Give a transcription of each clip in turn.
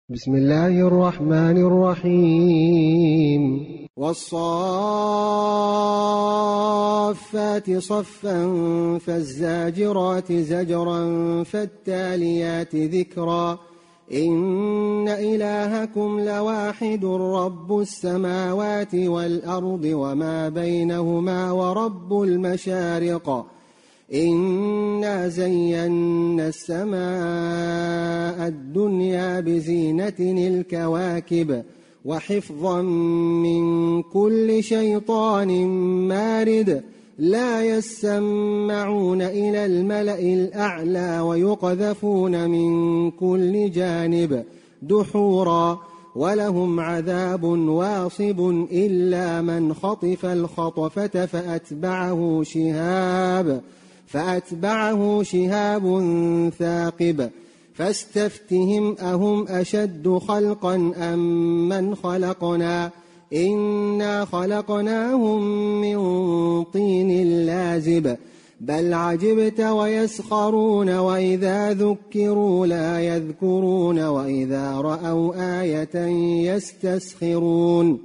بسم الله الرحمن الرحيم والصافات صفا فالزاجرات زجرا فالتاليات ذكرا إن إلهكم لواحد رب السماوات والأرض وما بينهما ورب المشارق إنا زينا السماء الدنيا بزينة الكواكب وحفظا من كل شيطان مارد لا يسمعون إلى الملأ الأعلى ويقذفون من كل جانب دحورا ولهم عذاب واصب إلا من خطف الخطفة فأتبعه شهاب ثاقب فاستفتهم أهم أشد خلقا أم من خلقنا إنا خلقناهم من طين لازب بل عجبت ويسخرون وإذا ذكروا لا يذكرون وإذا رأوا آية يستسخرون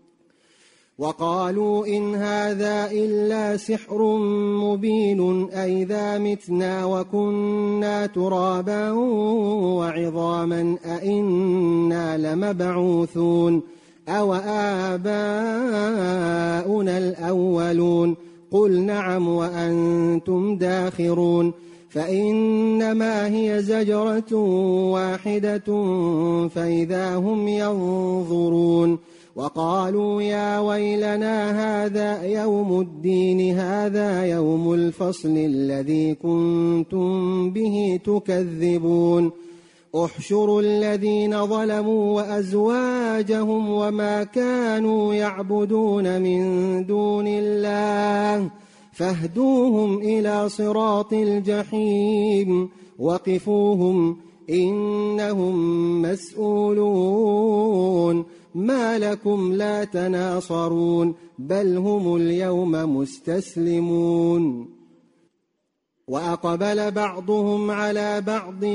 وقالوا إن هذا إلا سحر مبين أئذا متنا وكنا ترابا وعظاما أئنا لمبعوثون أو آباؤنا الأولون قل نعم وأنتم داخرون فإنما هي زجرة واحدة فإذا هم ينظرون وقالوا يا ويلنا هذا يوم الدين هذا يوم الفصل الذي كنتم به تكذبون احشروا الذين ظلموا وأزواجهم وما كانوا يعبدون من دون الله فاهدوهم إلى صراط الجحيم وقفوهم إنهم مسؤولون ما لكم لا تناصرون بل هم اليوم مستسلمون وأقبل بعضهم على بعض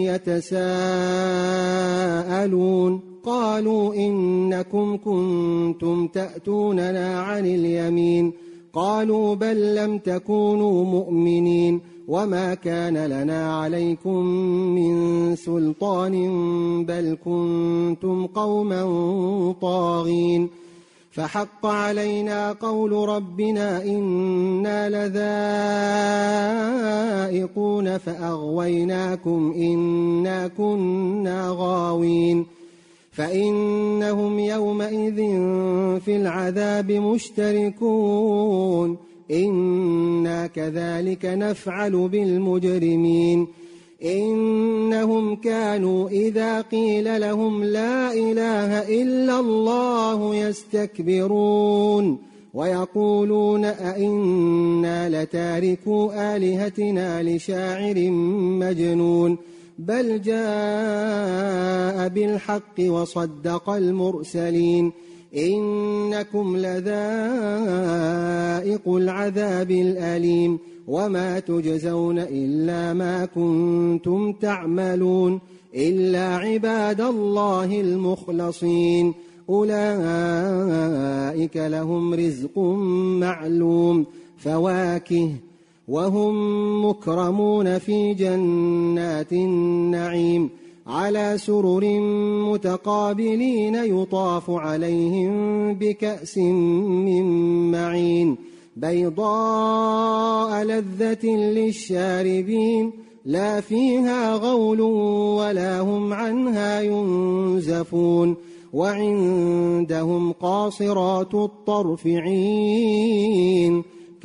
يتساءلون قالوا إنكم كنتم تأتوننا عن اليمين قالوا بل لم تكونوا مؤمنين وما كان لنا عليكم من سلطان بل كنتم قوما طاغين فحق علينا قول ربنا إنا لذائقون فأغويناكم إنا كنا غاوين فإنهم يومئذ في العذاب مشتركون إنا كذلك نفعل بالمجرمين إنهم كانوا إذا قيل لهم لا إله إلا الله يستكبرون ويقولون أئنا لتاركو آلهتنا لشاعر مجنون بل جاء بالحق وصدق المرسلين إنكم لذائق العذاب الأليم وما تجزون إلا ما كنتم تعملون إلا عباد الله المخلصين أولئك لهم رزق معلوم فواكه وهم مكرمون في جنات النعيم على سرر متقابلين يطاف عليهم بكأس من معين بيضاء لذة للشاربين لا فيها غول ولا هم عنها ينزفون وعندهم قاصرات الطرف عين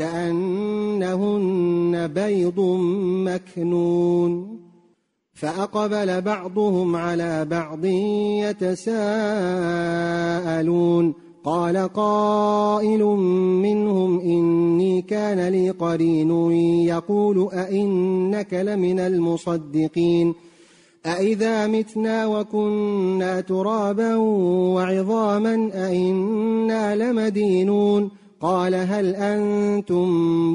كأنهن بيض مكنون فأقبل بعضهم على بعض يتساءلون قال قائل منهم إني كان لي قرين يقول أئنك لمن المصدقين أئذا متنا وكنا ترابا وعظاما أئنا لمدينون قال هل أنتم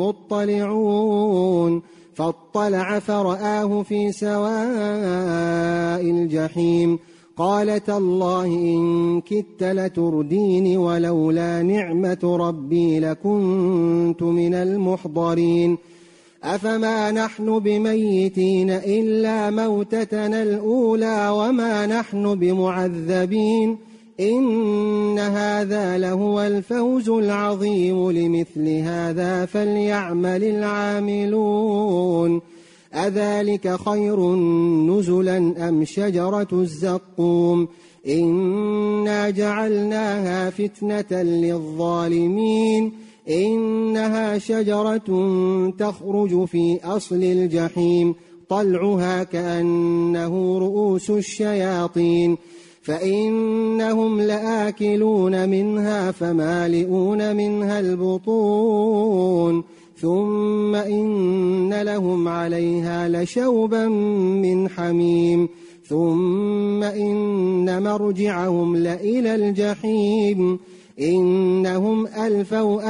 مطلعون فاطلع فرآه في سواء الجحيم قال تالله إن كدت لتردين ولولا نعمة ربي لكنت من المحضرين أفما نحن بميتين إلا موتتنا الأولى وما نحن بمعذبين إن هذا لهو الفوز العظيم لمثل هذا فليعمل العاملون أذلك خير نزلا أم شجرة الزقوم إنا جعلناها فتنة للظالمين إنها شجرة تخرج في أصل الجحيم طلعها كأنه رؤوس الشياطين فإنهم لآكلون منها فمالئون منها البطون ثم إن لهم عليها لشوبا من حميم ثم إن مرجعهم لإلى الجحيم إنهم ألفوا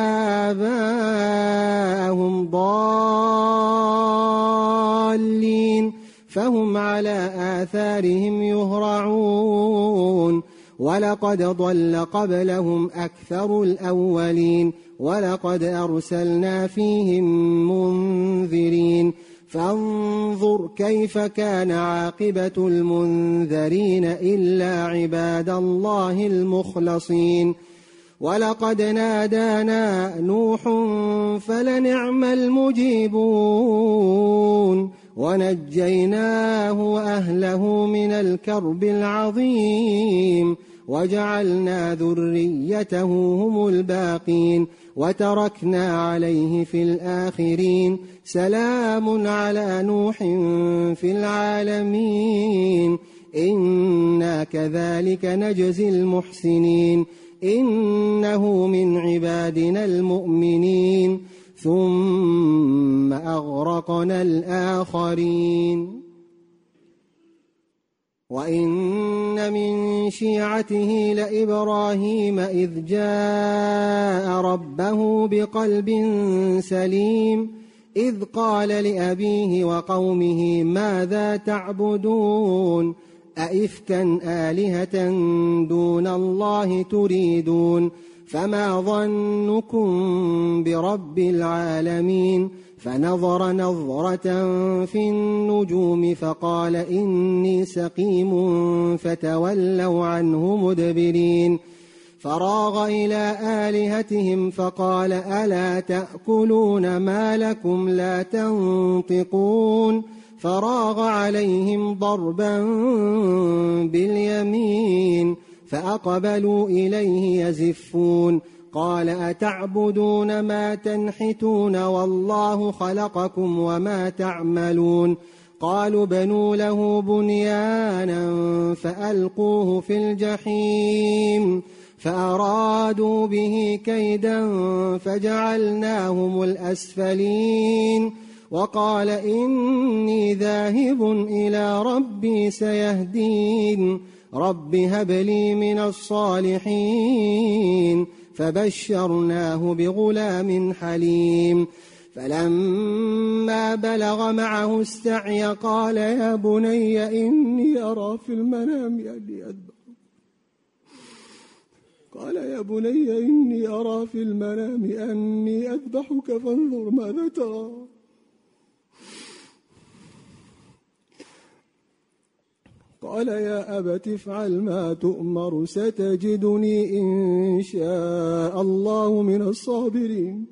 آباءهم ضالين فهم على آثارهم يهرعون ولقد ضل قبلهم أكثر الأولين ولقد أرسلنا فيهم منذرين فانظر كيف كان عاقبة المنذرين إلا عباد الله المخلصين ولقد نادانا نوح فلنعم المجيبون ونجيناه وأهله من الكرب العظيم وجعلنا ذريته هم الباقين وتركنا عليه في الآخرين سلام على نوح في العالمين إنا كذلك نجزي المحسنين إنه من عبادنا المؤمنين ثم أغرقنا الآخرين وإن من شيعته لإبراهيم إذ جاء ربه بقلب سليم إذ قال لأبيه وقومه ماذا تعبدون أئفكا آلهة دون الله تريدون فما ظنكم برب العالمين فنظر نظرة في النجوم فقال إني سقيم فتولوا عنه مدبرين فراغ إلى آلهتهم فقال ألا تأكلون ما لكم لا تنطقون فراغ عليهم ضربا باليمين فأقبلوا إليه يزفون قال أتعبدون ما تنحتون والله خلقكم وما تعملون قالوا بنوا له بنيانا فألقوه في الجحيم فأرادوا به كيدا فجعلناهم الأسفلين وقال إني ذاهب إلى ربي سيهدين رب هب لي من الصالحين فبشرناه بغلام حليم فلما بلغ معه السعي قال يا بني إني أرى في المنام أني أذبحك فانظر ماذا ترى قال يا أبت افعل ما تؤمر ستجدني إن شاء الله من الصابرين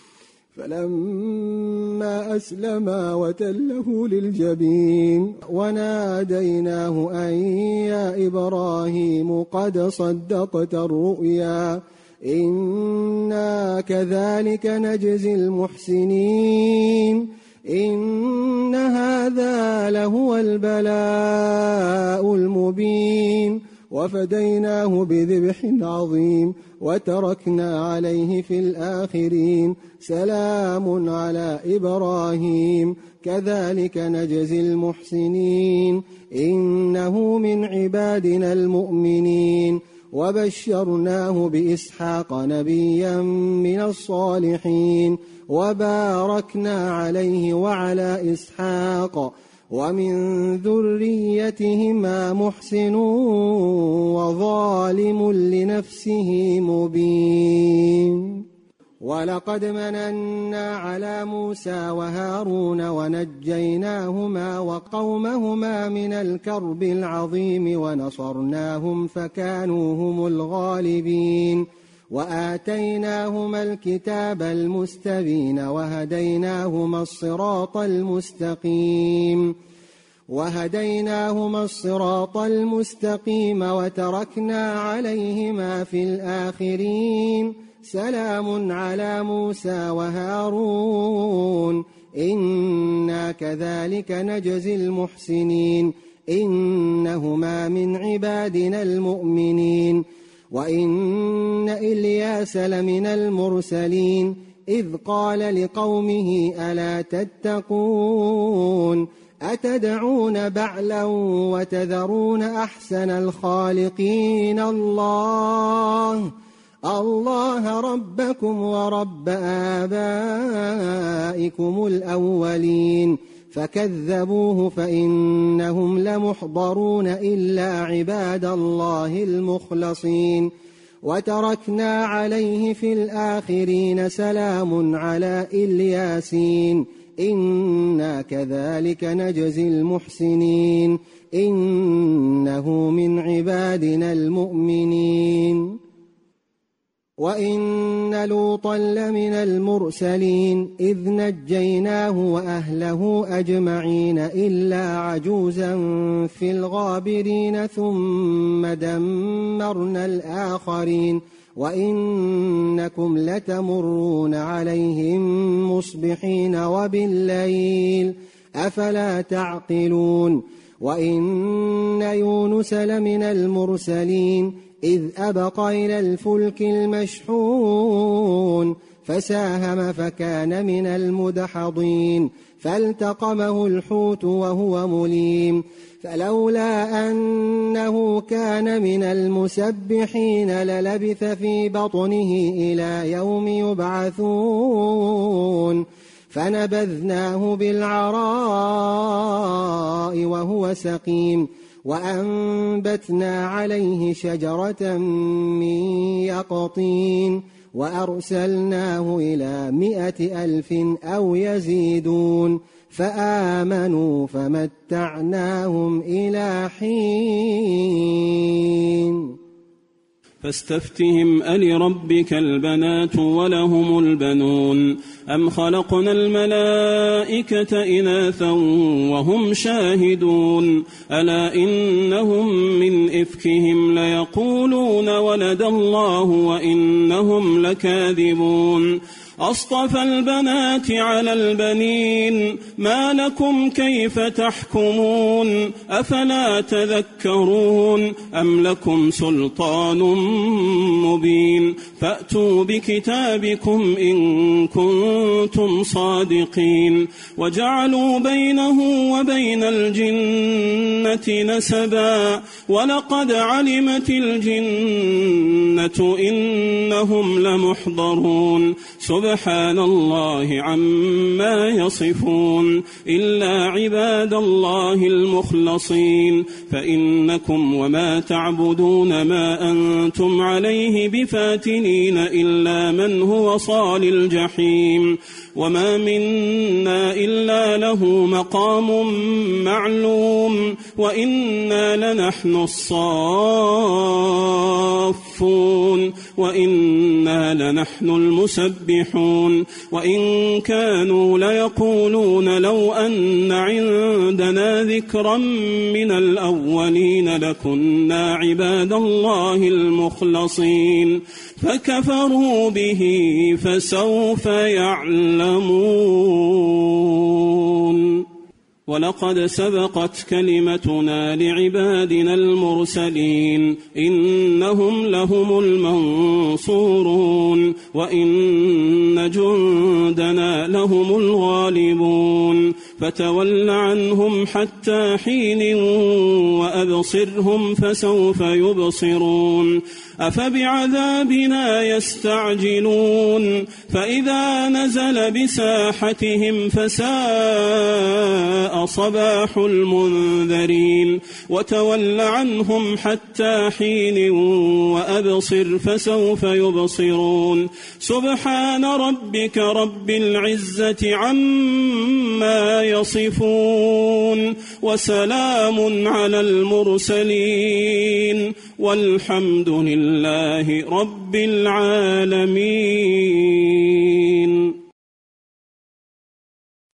فلما أسلما وتله للجبين وناديناه أن يا إبراهيم قد صدقت الرؤيا إنا كذلك نجزي المحسنين إن هذا لهو البلاء المبين وفديناه بذبح عظيم وتركنا عليه في الآخرين سلام على إبراهيم كذلك نجزي المحسنين إنه من عبادنا المؤمنين وبشرناه بإسحاق نبيا من الصالحين وباركنا عليه وعلى إسحاق ومن ذريتهما محسن وظالم لنفسه مبين. ولقد مننا على موسى وهارون ونجيناهما وقومهما من الكرب العظيم ونصرناهم فكانوا هم الغالبين. وآتيناهما الكتاب المستبين وهديناهما الصراط المستقيم وتركنا عليهما في الآخرين. سلام على موسى وهارون إنا كذلك نجزي المحسنين إنهما من عبادنا المؤمنين. وإن إلياس لمن المرسلين إذ قال لقومه ألا تتقون أتدعون بعلا وتذرون أحسن الخالقين الله ربكم ورب آبائكم الأولين. فكذبوه فإنهم لمحضرون إلا عباد الله المخلصين. وتركنا عليه في الآخرين سلام على إلياسين إنا كذلك نجزي المحسنين إنه من عبادنا المؤمنين. وإن لوطا لمن المرسلين إذ نجيناه وأهله أجمعين إلا عجوزا في الغابرين ثم دمرنا الآخرين. وإنكم لتمرون عليهم مصبحين وبالليل أفلا تعقلون. وإن يونس لمن المرسلين إذ أبق إلى الفلك المشحون فساهم فكان من المدحضين فالتقمه الحوت وهو مليم فلولا أنه كان من المسبحين للبث في بطنه إلى يوم يبعثون فنبذناه بالعراء وهو سقيم وأنبتنا عليه شجرة من يقطين وأرسلناه إلى 100,000 أو يزيدون فآمنوا فمتعناهم إلى حين. فاستفتهم ألربك البنات ولهم البنون أم خلقنا الملائكة إناثا وهم شاهدون ألا إنهم من إفكهم ليقولون ولد الله وإنهم لكاذبون أصطفى البنات على البنين ما لكم كيف تحكمون أفلا تذكرون أم لكم سلطان مبين فأتوا بكتابكم إن كنتم صادقين وجعلوا بينه وبين الجنة نسبا ولقد علمت الجنة إنهم لمحضرون سبحان الله عما يصفون إلا عباد الله المخلصين فإنكم وما تعبدون ما أنتم عليه بفاتنين إلا من هو صال الجحيم وما منا إلا له مقام معلوم وإنا لنحن الصافون وإنا لنحن المسبحون وإن كانوا ليقولون لو أن عندنا ذكرا من الأولين لكنا عباد الله المخلصين فكفروا به فسوف يعلمون ولقد سبقت كلمتنا لعبادنا المرسلين إنهم لهم المنصورون وإن جندنا لهم الغالبون فتول عنهم حتى حين وأبصرهم فسوف يبصرون أفبعذابنا يستعجلون فإذا نزل بساحتهم فساء صباح المنذرين وتول عنهم حتى حين وأبصر فسوف يبصرون سبحان ربك رب العزة عما يصفون وسلام على المرسلين والحمد لله رب العالمين.